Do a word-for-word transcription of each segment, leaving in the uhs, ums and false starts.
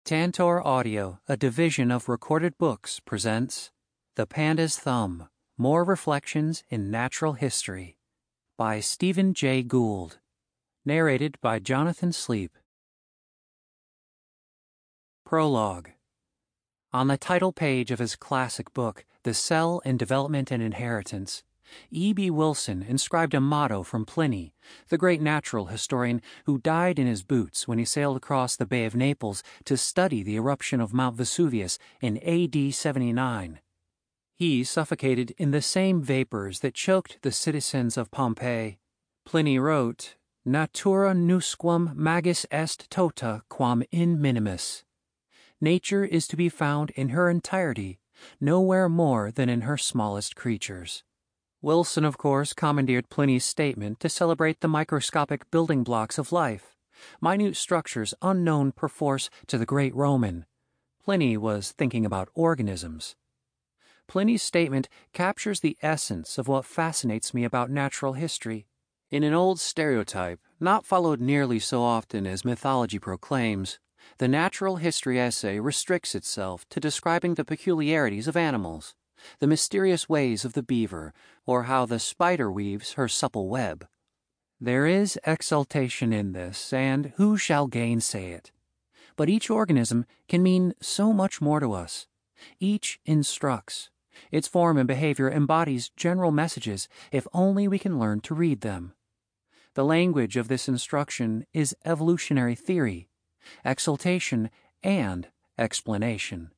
Tantor Audio, a division of Recorded Books, presents The Panda's Thumb, More Reflections in Natural History by Stephen Jay Gould. Narrated by Jonathan Sleep. Prologue. On the title page of his classic book, The Cell in Development and Inheritance, E B Wilson inscribed a motto from Pliny, the great natural historian who died in his boots when he sailed across the Bay of Naples to study the eruption of Mount Vesuvius in A D seventy-nine. He suffocated in the same vapors that choked the citizens of Pompeii. Pliny wrote, "Natura nusquam magis est tota quam in minimis." Nature is to be found in her entirety, nowhere more than in her smallest creatures. Wilson, of course, commandeered Pliny's statement to celebrate the microscopic building blocks of life, minute structures unknown perforce to the great Roman. Pliny was thinking about organisms. Pliny's statement captures the essence of what fascinates me about natural history. In an old stereotype, not followed nearly so often as mythology proclaims, the natural history essay restricts itself to describing the peculiarities of animals, the mysterious ways of the beaver, or how the spider weaves her supple web. There is exultation in this, and who shall gainsay it? But each organism can mean so much more to us. Each instructs. Its form and behavior embodies general messages if only we can learn to read them. The language of this instruction is evolutionary theory, exultation, and explanation.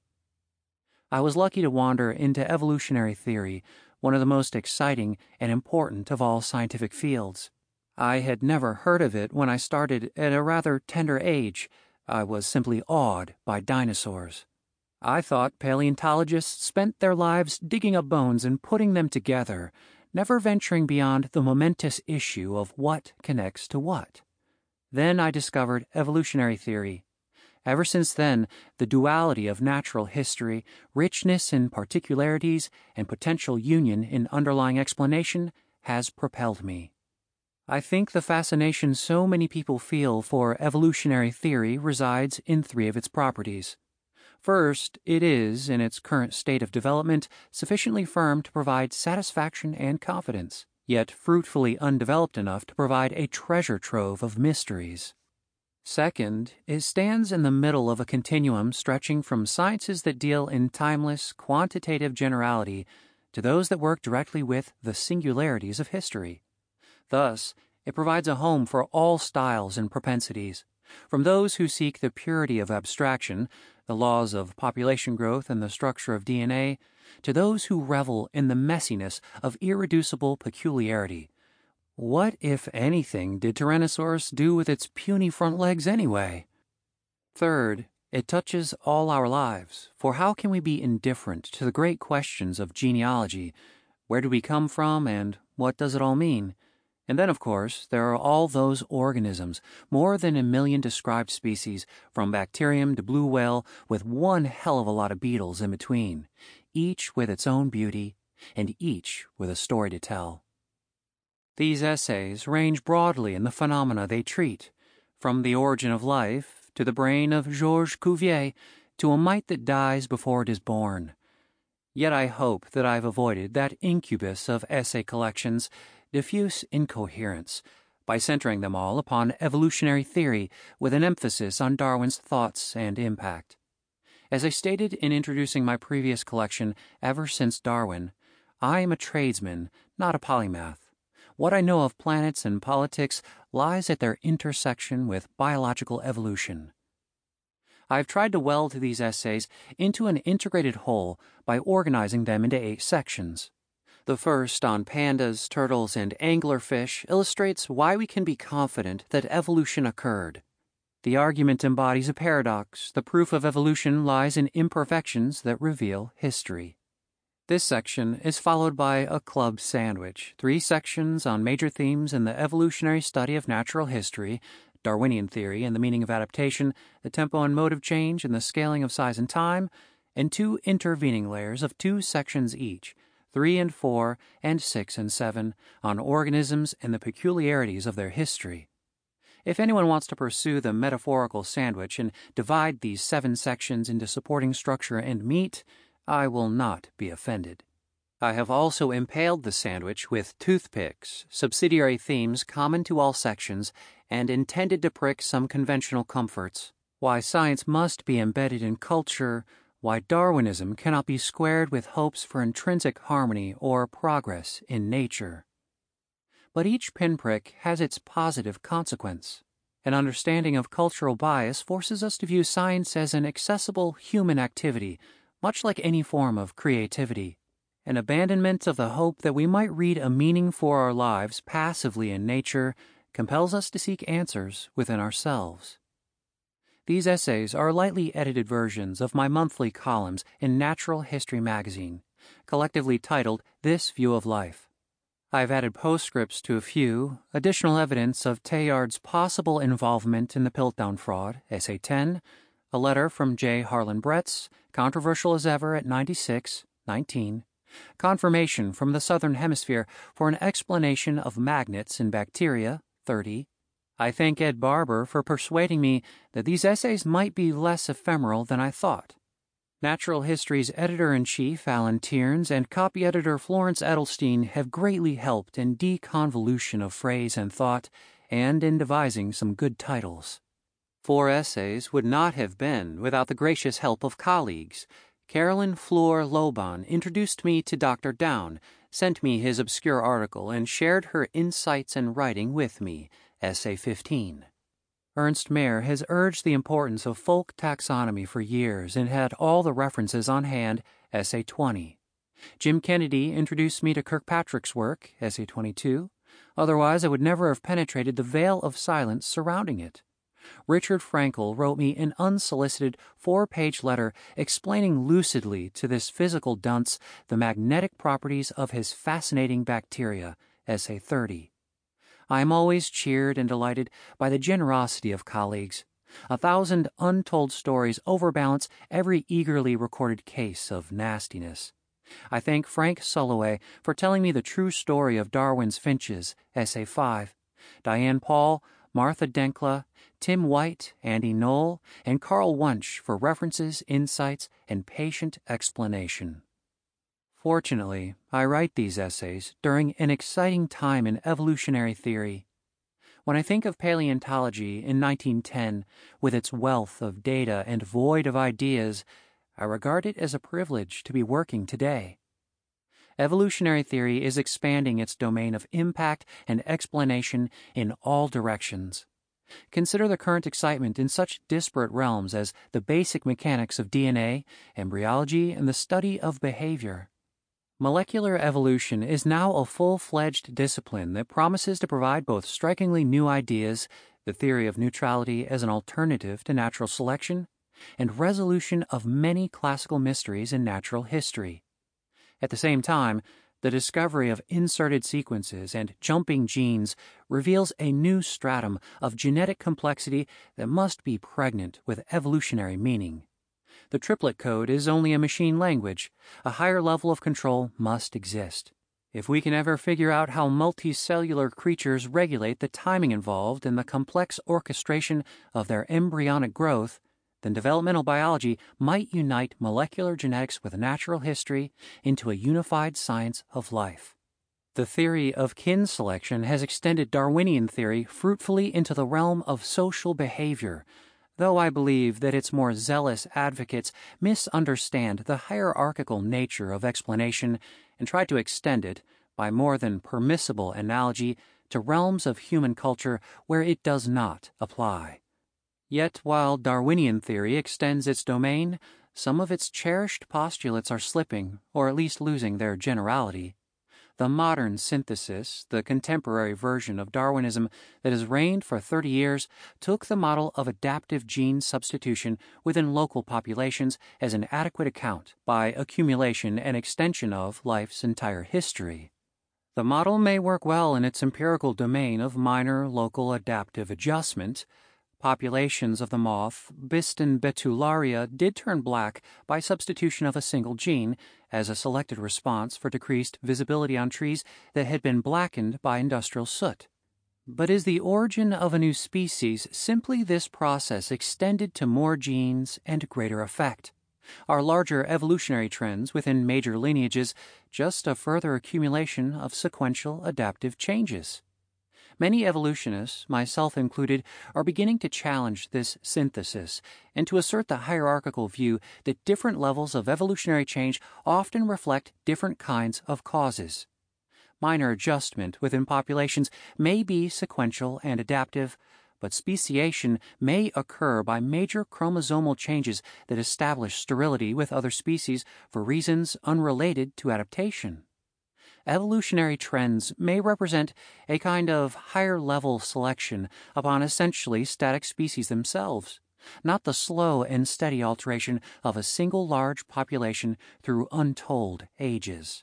I was lucky to wander into evolutionary theory, one of the most exciting and important of all scientific fields. I had never heard of it when I started at a rather tender age. I was simply awed by dinosaurs. I thought paleontologists spent their lives digging up bones and putting them together, never venturing beyond the momentous issue of what connects to what. Then I discovered evolutionary theory. Ever since then, the duality of natural history, richness in particularities, and potential union in underlying explanation has propelled me. I think the fascination so many people feel for evolutionary theory resides in three of its properties. First, it is, in its current state of development, sufficiently firm to provide satisfaction and confidence, yet fruitfully undeveloped enough to provide a treasure trove of mysteries. Second, it stands in the middle of a continuum stretching from sciences that deal in timeless, quantitative generality to those that work directly with the singularities of history. Thus, it provides a home for all styles and propensities, from those who seek the purity of abstraction, the laws of population growth and the structure of D N A, to those who revel in the messiness of irreducible peculiarity. What, if anything, did Tyrannosaurus do with its puny front legs anyway? Third, it touches all our lives, for how can we be indifferent to the great questions of genealogy? Where do we come from, and what does it all mean? And then, of course, there are all those organisms, more than a million described species, from bacterium to blue whale, with one hell of a lot of beetles in between, each with its own beauty, and each with a story to tell. These essays range broadly in the phenomena they treat, from the origin of life to the brain of Georges Cuvier to a mite that dies before it is born. Yet I hope that I've avoided that incubus of essay collections, diffuse incoherence, by centering them all upon evolutionary theory with an emphasis on Darwin's thoughts and impact. As I stated in introducing my previous collection, Ever Since Darwin, I am a tradesman, not a polymath. What I know of planets and politics lies at their intersection with biological evolution. I've tried to weld these essays into an integrated whole by organizing them into eight sections. The first, on pandas, turtles, and anglerfish, illustrates why we can be confident that evolution occurred. The argument embodies a paradox. The proof of evolution lies in imperfections that reveal history. This section is followed by a club sandwich, three sections on major themes in the evolutionary study of natural history, Darwinian theory and the meaning of adaptation, the tempo and mode of change, and the scaling of size and time, and two intervening layers of two sections each, three and four, and six and seven, on organisms and the peculiarities of their history. If anyone wants to pursue the metaphorical sandwich and divide these seven sections into supporting structure and meat, I will not be offended. I have also impaled the sandwich with toothpicks, subsidiary themes common to all sections, and intended to prick some conventional comforts. Why science must be embedded in culture, why Darwinism cannot be squared with hopes for intrinsic harmony or progress in nature. But each pinprick has its positive consequence. An understanding of cultural bias forces us to view science as an accessible human activity, much like any form of creativity. An abandonment of the hope that we might read a meaning for our lives passively in nature compels us to seek answers within ourselves. These essays are lightly edited versions of my monthly columns in Natural History magazine, collectively titled This View of Life. I've added postscripts to a few, additional evidence of Teilhard's possible involvement in the Piltdown fraud, Essay ten, a letter from J. Harlan Bretz, controversial as ever at ninety-six, nineteen, confirmation from the Southern Hemisphere for an explanation of magnets in bacteria, thirty. I thank Ed Barber for persuading me that these essays might be less ephemeral than I thought. Natural History's editor-in-chief, Alan Tierns, and copy editor Florence Edelstein have greatly helped in deconvolution of phrase and thought, and in devising some good titles. Four essays would not have been without the gracious help of colleagues. Carolyn Fleur Loban introduced me to Doctor Down, sent me his obscure article, and shared her insights and writing with me, Essay fifteen. Ernst Mayr has urged the importance of folk taxonomy for years and had all the references on hand, Essay twenty. Jim Kennedy introduced me to Kirkpatrick's work, Essay twenty-two. Otherwise, I would never have penetrated the veil of silence surrounding it. Richard Frankel wrote me an unsolicited four-page letter explaining lucidly to this physical dunce the magnetic properties of his fascinating bacteria, Essay thirty. I am always cheered and delighted by the generosity of colleagues. A thousand untold stories overbalance every eagerly recorded case of nastiness. I thank Frank Sulloway for telling me the true story of Darwin's finches, Essay five, Diane Paul, Martha Denkla, Tim White, Andy Knoll, and Carl Wunsch for references, insights, and patient explanation. Fortunately, I write these essays during an exciting time in evolutionary theory. When I think of paleontology in nineteen ten, with its wealth of data and void of ideas, I regard it as a privilege to be working today. Evolutionary theory is expanding its domain of impact and explanation in all directions. Consider the current excitement in such disparate realms as the basic mechanics of D N A, embryology, and the study of behavior. Molecular evolution is now a full-fledged discipline that promises to provide both strikingly new ideas, the theory of neutrality as an alternative to natural selection, and resolution of many classical mysteries in natural history. At the same time, the discovery of inserted sequences and jumping genes reveals a new stratum of genetic complexity that must be pregnant with evolutionary meaning. The triplet code is only a machine language. A higher level of control must exist. If we can ever figure out how multicellular creatures regulate the timing involved in the complex orchestration of their embryonic growth, then developmental biology might unite molecular genetics with natural history into a unified science of life. The theory of kin selection has extended Darwinian theory fruitfully into the realm of social behavior, though I believe that its more zealous advocates misunderstand the hierarchical nature of explanation and try to extend it, by more than permissible analogy, to realms of human culture where it does not apply. Yet, while Darwinian theory extends its domain, some of its cherished postulates are slipping, or at least losing their generality. The modern synthesis, the contemporary version of Darwinism that has reigned for thirty years, took the model of adaptive gene substitution within local populations as an adequate account, by accumulation and extension of life's entire history. The model may work well in its empirical domain of minor local adaptive adjustment. Populations of the moth Biston betularia did turn black by substitution of a single gene as a selected response for decreased visibility on trees that had been blackened by industrial soot. But is the origin of a new species simply this process extended to more genes and greater effect? Are larger evolutionary trends within major lineages just a further accumulation of sequential adaptive changes? Many evolutionists, myself included, are beginning to challenge this synthesis and to assert the hierarchical view that different levels of evolutionary change often reflect different kinds of causes. Minor adjustment within populations may be sequential and adaptive, but speciation may occur by major chromosomal changes that establish sterility with other species for reasons unrelated to adaptation. Evolutionary trends may represent a kind of higher-level selection upon essentially static species themselves, not the slow and steady alteration of a single large population through untold ages.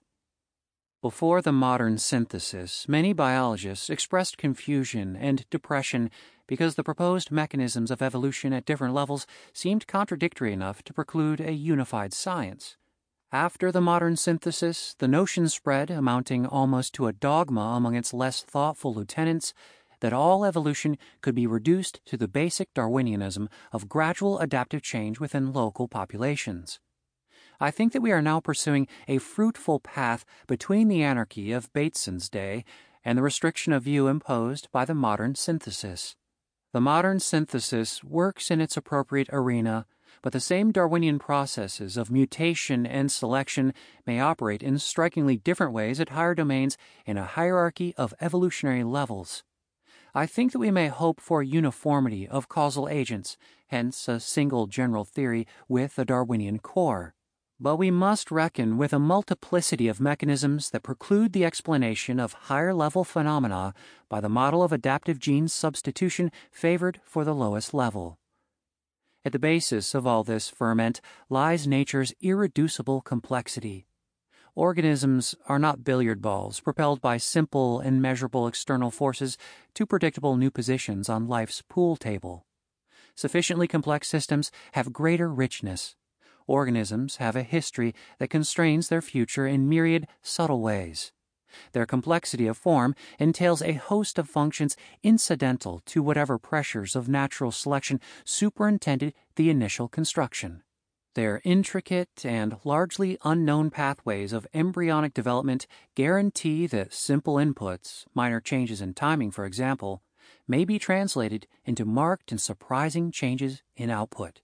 Before the modern synthesis, many biologists expressed confusion and depression because the proposed mechanisms of evolution at different levels seemed contradictory enough to preclude a unified science. After the modern synthesis, the notion spread, amounting almost to a dogma among its less thoughtful lieutenants, that all evolution could be reduced to the basic Darwinianism of gradual adaptive change within local populations. I think that we are now pursuing a fruitful path between the anarchy of Bateson's day and the restriction of view imposed by the modern synthesis. The modern synthesis works in its appropriate arena, but the same Darwinian processes of mutation and selection may operate in strikingly different ways at higher domains in a hierarchy of evolutionary levels. I think that we may hope for uniformity of causal agents, hence a single general theory with a Darwinian core. But we must reckon with a multiplicity of mechanisms that preclude the explanation of higher-level phenomena by the model of adaptive gene substitution favored for the lowest level. At the basis of all this ferment lies nature's irreducible complexity. Organisms are not billiard balls propelled by simple and measurable external forces to predictable new positions on life's pool table. Sufficiently complex systems have greater richness. Organisms have a history that constrains their future in myriad subtle ways. Their complexity of form entails a host of functions incidental to whatever pressures of natural selection superintended the initial construction. Their intricate and largely unknown pathways of embryonic development guarantee that simple inputs, minor changes in timing for example, may be translated into marked and surprising changes in output.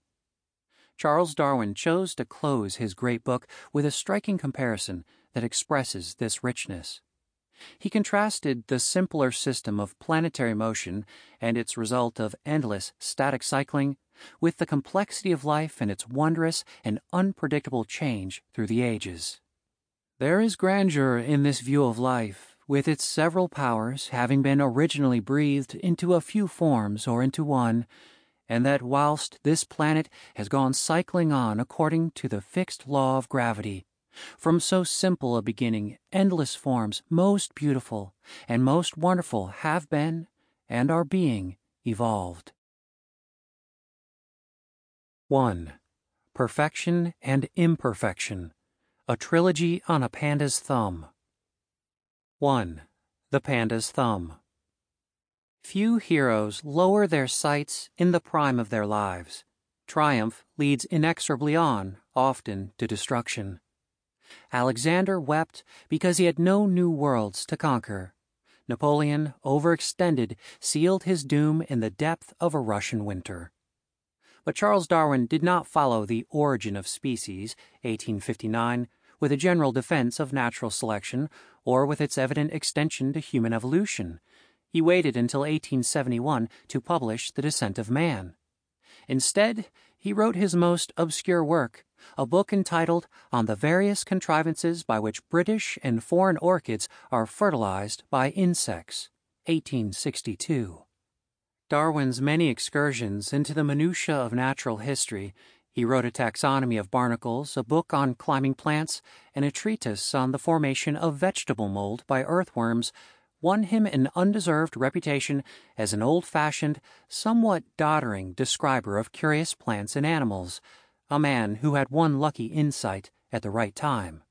Charles Darwin chose to close his great book with a striking comparison that expresses this richness. He contrasted the simpler system of planetary motion and its result of endless static cycling with the complexity of life and its wondrous and unpredictable change through the ages. There is grandeur in this view of life, with its several powers having been originally breathed into a few forms or into one, and that whilst this planet has gone cycling on according to the fixed law of gravity, from so simple a beginning, endless forms, most beautiful and most wonderful, have been and are being evolved. one. Perfection and Imperfection, a trilogy on a panda's thumb. one. The panda's thumb. Few heroes lower their sights in the prime of their lives. Triumph leads inexorably on, often to destruction. Alexander wept because he had no new worlds to conquer. Napoleon, overextended, sealed his doom in the depth of a Russian winter. But Charles Darwin did not follow The Origin of Species, eighteen fifty-nine, with a general defense of natural selection or with its evident extension to human evolution. He waited until eighteen seventy-one to publish The Descent of Man. Instead, he wrote his most obscure work, a book entitled On the Various Contrivances by which British and Foreign Orchids are Fertilized by Insects, eighteen sixty-two. Darwin's many excursions into the minutiae of natural history — he wrote a taxonomy of barnacles, a book on climbing plants, and a treatise on the formation of vegetable mold by earthworms — won him an undeserved reputation as an old-fashioned, somewhat doddering describer of curious plants and animals, a man who had one lucky insight at the right time.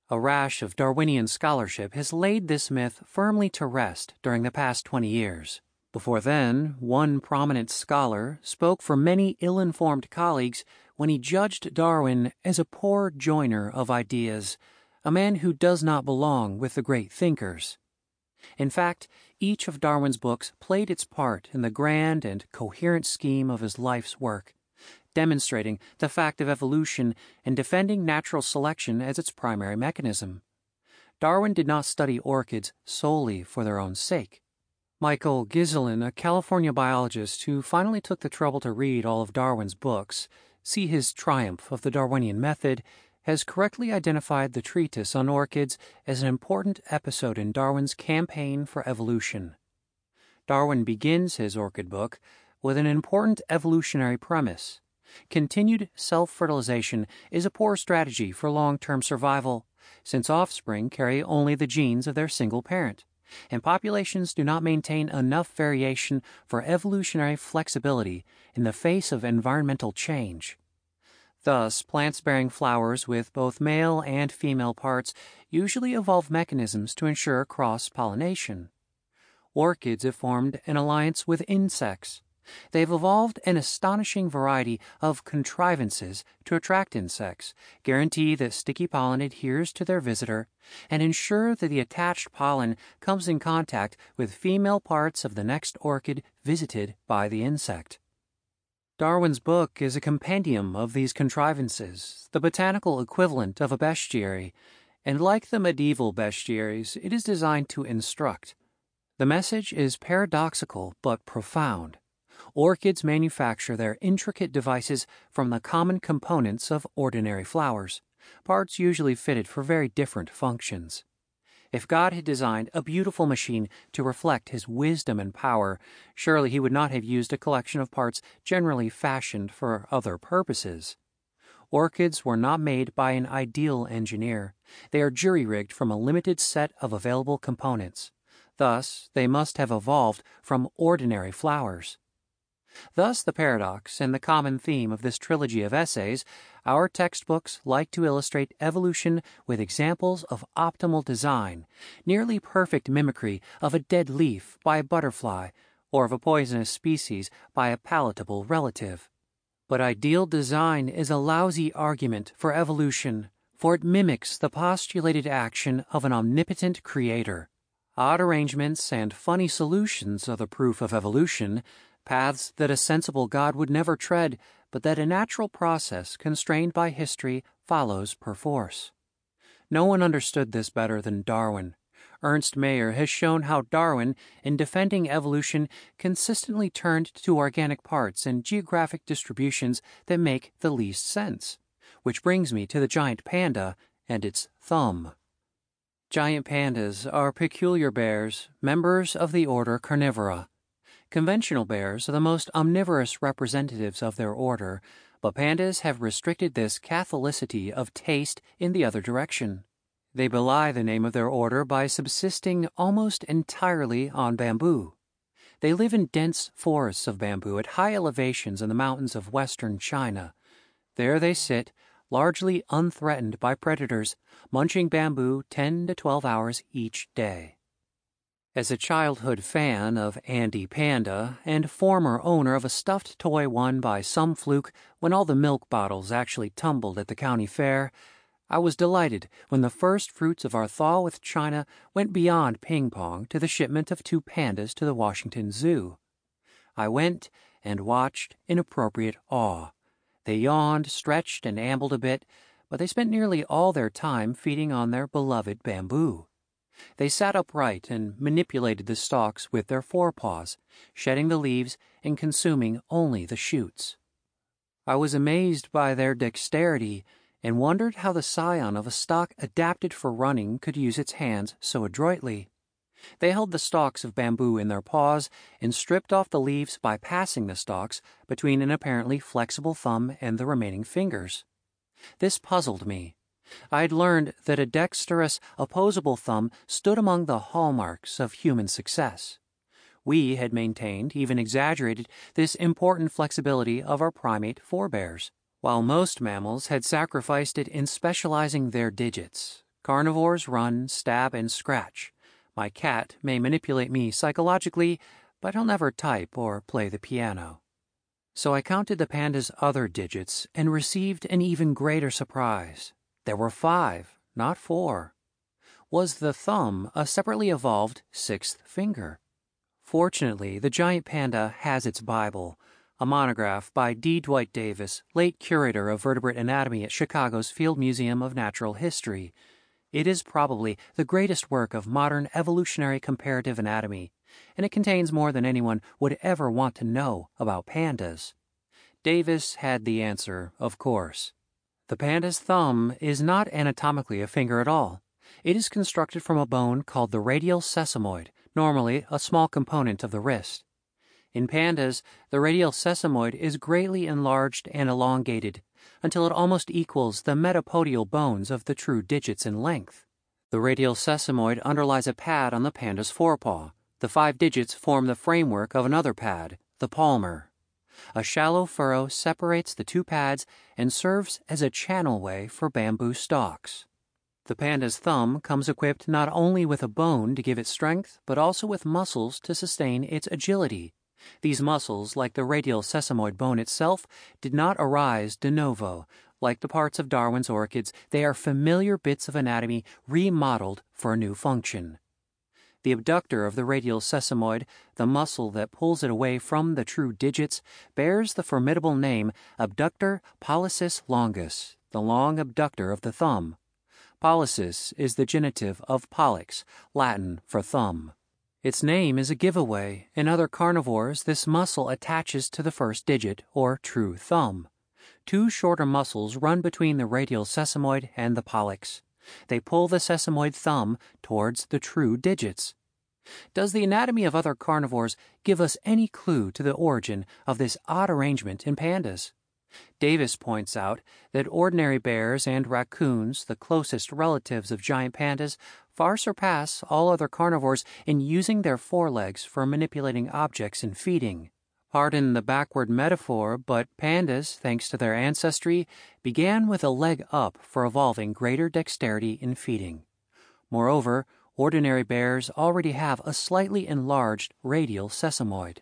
A rash of Darwinian scholarship has laid this myth firmly to rest during the past twenty years. Before then, one prominent scholar spoke for many ill-informed colleagues when he judged Darwin as a poor joiner of ideas, a man who does not belong with the great thinkers. In fact, each of Darwin's books played its part in the grand and coherent scheme of his life's work, demonstrating the fact of evolution and defending natural selection as its primary mechanism. Darwin did not study orchids solely for their own sake. Michael Giselin, a California biologist who finally took the trouble to read all of Darwin's books, see his triumph of the Darwinian method, has correctly identified the treatise on orchids as an important episode in Darwin's campaign for evolution. Darwin begins his orchid book with an important evolutionary premise. Continued self-fertilization is a poor strategy for long-term survival, since offspring carry only the genes of their single parent, and populations do not maintain enough variation for evolutionary flexibility in the face of environmental change. Thus, plants bearing flowers with both male and female parts usually evolve mechanisms to ensure cross-pollination. Orchids have formed an alliance with insects. They've evolved an astonishing variety of contrivances to attract insects, guarantee that sticky pollen adheres to their visitor, and ensure that the attached pollen comes in contact with female parts of the next orchid visited by the insect. Darwin's book is a compendium of these contrivances, the botanical equivalent of a bestiary, and like the medieval bestiaries, it is designed to instruct. The message is paradoxical but profound. Orchids manufacture their intricate devices from the common components of ordinary flowers, parts usually fitted for very different functions. If God had designed a beautiful machine to reflect his wisdom and power, surely he would not have used a collection of parts generally fashioned for other purposes. Orchids were not made by an ideal engineer. They are jury-rigged from a limited set of available components. Thus, they must have evolved from ordinary flowers. Thus the paradox and the common theme of this trilogy of essays, our textbooks like to illustrate evolution with examples of optimal design, nearly perfect mimicry of a dead leaf by a butterfly, or of a poisonous species by a palatable relative. But ideal design is a lousy argument for evolution, for it mimics the postulated action of an omnipotent creator. Odd arrangements and funny solutions are the proof of evolution, paths that a sensible God would never tread, but that a natural process constrained by history follows perforce. No one understood this better than Darwin. Ernst Mayr has shown how Darwin, in defending evolution, consistently turned to organic parts and geographic distributions that make the least sense. Which brings me to the giant panda and its thumb. Giant pandas are peculiar bears, members of the order Carnivora. Conventional bears are the most omnivorous representatives of their order, but pandas have restricted this catholicity of taste in the other direction. They belie the name of their order by subsisting almost entirely on bamboo. They live in dense forests of bamboo at high elevations in the mountains of western China. There they sit, largely unthreatened by predators, munching bamboo ten to twelve hours each day. As a childhood fan of Andy Panda and former owner of a stuffed toy won by some fluke when all the milk bottles actually tumbled at the county fair, I was delighted when the first fruits of our thaw with China went beyond ping-pong to the shipment of two pandas to the Washington Zoo. I went and watched in appropriate awe. They yawned, stretched, and ambled a bit, but they spent nearly all their time feeding on their beloved bamboo. They sat upright and manipulated the stalks with their forepaws, shedding the leaves and consuming only the shoots. I was amazed by their dexterity and wondered how the scion of a stock adapted for running could use its hands so adroitly. They held the stalks of bamboo in their paws and stripped off the leaves by passing the stalks between an apparently flexible thumb and the remaining fingers. This puzzled me. I had learned that a dexterous, opposable thumb stood among the hallmarks of human success. We had maintained, even exaggerated, this important flexibility of our primate forebears, while most mammals had sacrificed it in specializing their digits. Carnivores run, stab, and scratch. My cat may manipulate me psychologically, but he'll never type or play the piano. So I counted the panda's other digits and received an even greater surprise. There were five, not four. Was the thumb a separately evolved sixth finger? Fortunately, the giant panda has its Bible, a monograph by D. Dwight Davis, late curator of vertebrate anatomy at Chicago's Field Museum of Natural History. It is probably the greatest work of modern evolutionary comparative anatomy, and it contains more than anyone would ever want to know about pandas. Davis had the answer, of course. The panda's thumb is not anatomically a finger at all. It is constructed from a bone called the radial sesamoid, normally a small component of the wrist. In pandas, the radial sesamoid is greatly enlarged and elongated until it almost equals the metapodial bones of the true digits in length. The radial sesamoid underlies a pad on the panda's forepaw. The five digits form the framework of another pad, the palmar. A shallow furrow separates the two pads and serves as a channelway for bamboo stalks. The panda's thumb comes equipped not only with a bone to give it strength, but also with muscles to sustain its agility. These muscles, like the radial sesamoid bone itself, did not arise de novo. Like the parts of Darwin's orchids, they are familiar bits of anatomy remodeled for a new function. The abductor of the radial sesamoid, the muscle that pulls it away from the true digits, bears the formidable name abductor pollicis longus, the long abductor of the thumb. Pollicis is the genitive of pollux, Latin for thumb. Its name is a giveaway. In other carnivores, this muscle attaches to the first digit, or true thumb. Two shorter muscles run between the radial sesamoid and the pollux. They pull the sesamoid thumb towards the true digits. Does the anatomy of other carnivores give us any clue to the origin of this odd arrangement in pandas? Davis points out that ordinary bears and raccoons, the closest relatives of giant pandas, far surpass all other carnivores in using their forelegs for manipulating objects in feeding. Pardon the backward metaphor, but pandas, thanks to their ancestry, began with a leg up for evolving greater dexterity in feeding. Moreover, ordinary bears already have a slightly enlarged radial sesamoid.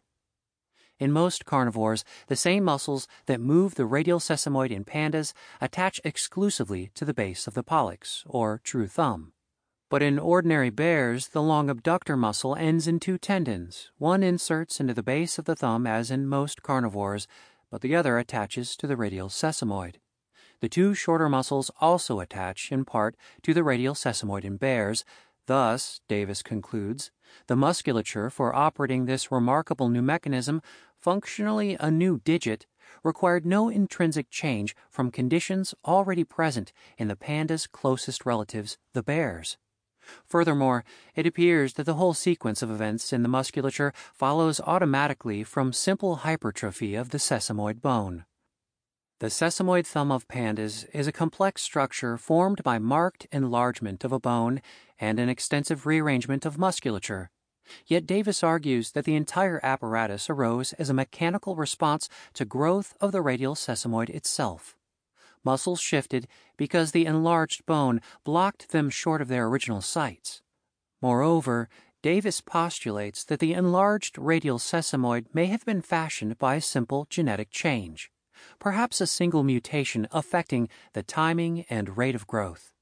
In most carnivores, the same muscles that move the radial sesamoid in pandas attach exclusively to the base of the pollux, or true thumb. But in ordinary bears, the long abductor muscle ends in two tendons. One inserts into the base of the thumb as in most carnivores, but the other attaches to the radial sesamoid. The two shorter muscles also attach, in part, to the radial sesamoid in bears. Thus, Davis concludes, the musculature for operating this remarkable new mechanism, functionally a new digit, required no intrinsic change from conditions already present in the panda's closest relatives, the bears. Furthermore, it appears that the whole sequence of events in the musculature follows automatically from simple hypertrophy of the sesamoid bone. The sesamoid thumb of pandas is a complex structure formed by marked enlargement of a bone and an extensive rearrangement of musculature. Yet Davis argues that the entire apparatus arose as a mechanical response to growth of the radial sesamoid itself. Muscles shifted because the enlarged bone blocked them short of their original sites. Moreover, Davis postulates that the enlarged radial sesamoid may have been fashioned by a simple genetic change, perhaps a single mutation affecting the timing and rate of growth.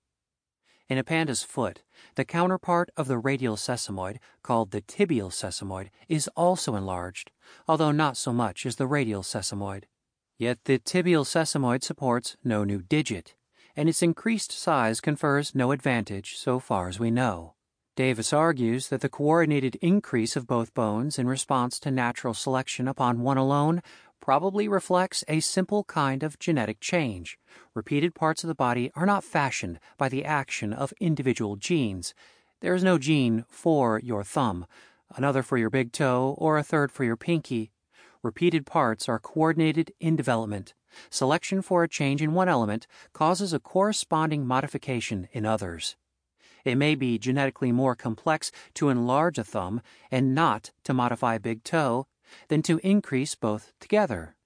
In a panda's foot, the counterpart of the radial sesamoid, called the tibial sesamoid, is also enlarged, although not so much as the radial sesamoid. Yet the tibial sesamoid supports no new digit, and its increased size confers no advantage so far as we know. Davis argues that the coordinated increase of both bones in response to natural selection upon one alone probably reflects a simple kind of genetic change. Repeated parts of the body are not fashioned by the action of individual genes. There is no gene for your thumb, another for your big toe, or a third for your pinky. Repeated parts are coordinated in development. Selection for a change in one element causes a corresponding modification in others. It may be genetically more complex to enlarge a thumb and not to modify a big toe than to increase both together.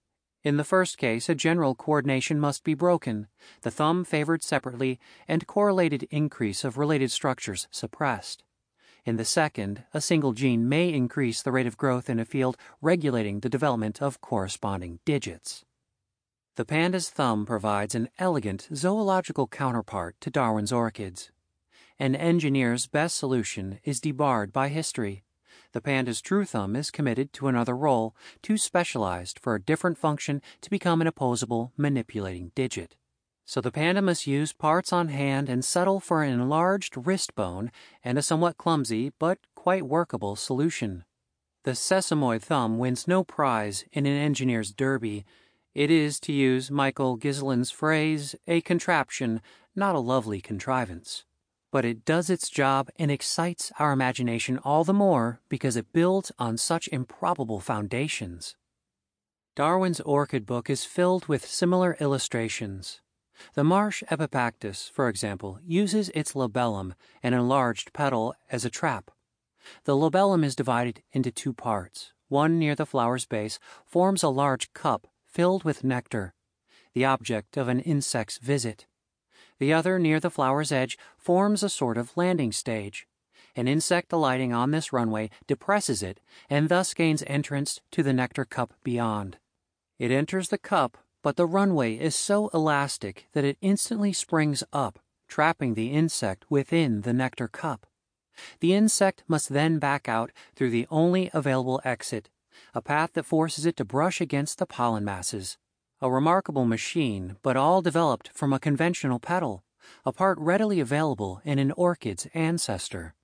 In the first case, a general coordination must be broken, the thumb favored separately, and correlated increase of related structures suppressed. In the second, a single gene may increase the rate of growth in a field, regulating the development of corresponding digits. The panda's thumb provides an elegant zoological counterpart to Darwin's orchids. An engineer's best solution is debarred by history. The panda's true thumb is committed to another role, too specialized for a different function to become an opposable manipulating digit. So the panda must use parts on hand and settle for an enlarged wrist bone and a somewhat clumsy but quite workable solution. The sesamoid thumb wins no prize in an engineer's derby. It is, to use Michael Giselin's phrase, a contraption, not a lovely contrivance. But it does its job and excites our imagination all the more because it builds on such improbable foundations. Darwin's orchid book is filled with similar illustrations. The marsh epipactis, for example, uses its labellum, an enlarged petal, as a trap. The labellum is divided into two parts. One near the flower's base forms a large cup filled with nectar, the object of an insect's visit. The other, near the flower's edge, forms a sort of landing stage. An insect alighting on this runway depresses it and thus gains entrance to the nectar cup beyond. It enters the cup, but the runway is so elastic that it instantly springs up, trapping the insect within the nectar cup. The insect must then back out through the only available exit, a path that forces it to brush against the pollen masses. A remarkable machine, but all developed from a conventional petal, a part readily available in an orchid's ancestor.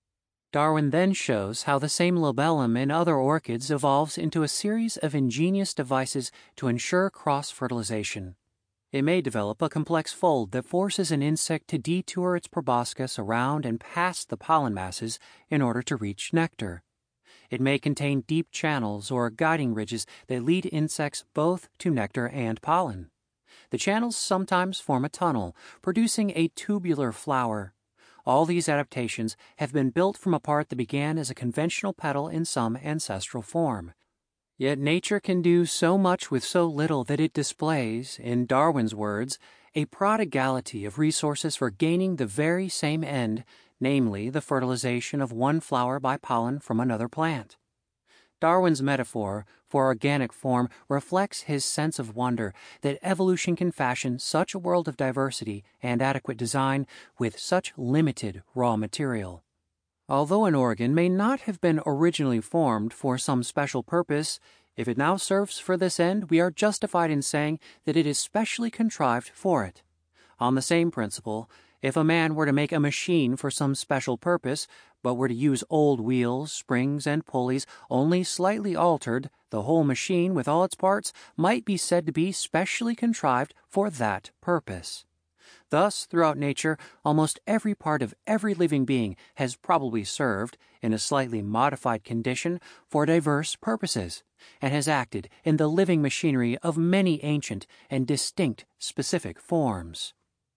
Darwin then shows how the same labellum in other orchids evolves into a series of ingenious devices to ensure cross-fertilization. It may develop a complex fold that forces an insect to detour its proboscis around and past the pollen masses in order to reach nectar. It may contain deep channels or guiding ridges that lead insects both to nectar and pollen. The channels sometimes form a tunnel, producing a tubular flower. All these adaptations have been built from a part that began as a conventional petal in some ancestral form. Yet nature can do so much with so little that it displays, in Darwin's words, a prodigality of resources for gaining the very same end, namely the fertilization of one flower by pollen from another plant. Darwin's metaphor for organic form reflects his sense of wonder that evolution can fashion such a world of diversity and adequate design with such limited raw material. Although an organ may not have been originally formed for some special purpose, if it now serves for this end, we are justified in saying that it is specially contrived for it. On the same principle, if a man were to make a machine for some special purpose, but were to use old wheels, springs, and pulleys only slightly altered, the whole machine with all its parts might be said to be specially contrived for that purpose. Thus, throughout nature, almost every part of every living being has probably served, in a slightly modified condition, for diverse purposes, and has acted in the living machinery of many ancient and distinct specific forms.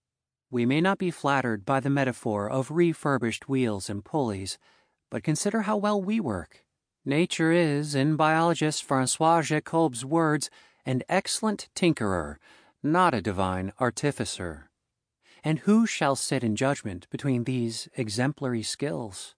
We may not be flattered by the metaphor of refurbished wheels and pulleys, but consider how well we work. Nature is, in biologist Francois Jacob's words, an excellent tinkerer, not a divine artificer. And who shall sit in judgment between these exemplary skills?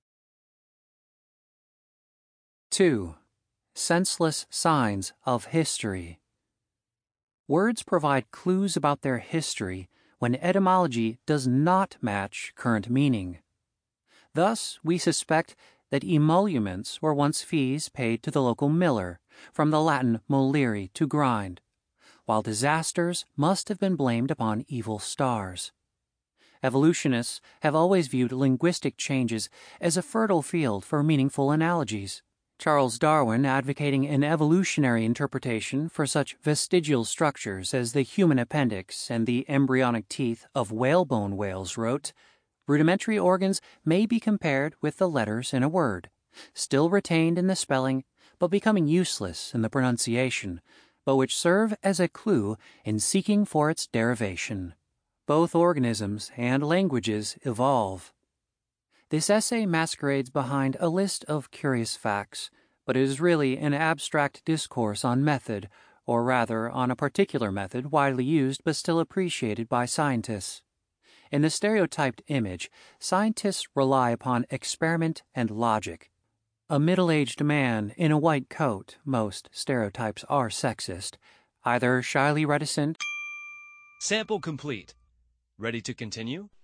two. Senseless signs of history. Words provide clues about their history when etymology does not match current meaning. Thus, we suspect that emoluments were once fees paid to the local miller, from the Latin molere, to grind, while disasters must have been blamed upon evil stars. Evolutionists have always viewed linguistic changes as a fertile field for meaningful analogies. Charles Darwin, advocating an evolutionary interpretation for such vestigial structures as the human appendix and the embryonic teeth of whalebone whales, wrote, "Rudimentary organs may be compared with the letters in a word, still retained in the spelling, but becoming useless in the pronunciation, but which serve as a clue in seeking for its derivation. Both organisms and languages evolve." This essay masquerades behind a list of curious facts, but it is really an abstract discourse on method, or rather on a particular method widely used but still appreciated by scientists. In the stereotyped image, scientists rely upon experiment and logic. A middle-aged man in a white coat, most stereotypes are sexist, either shyly reticent. Sample complete. Ready to continue?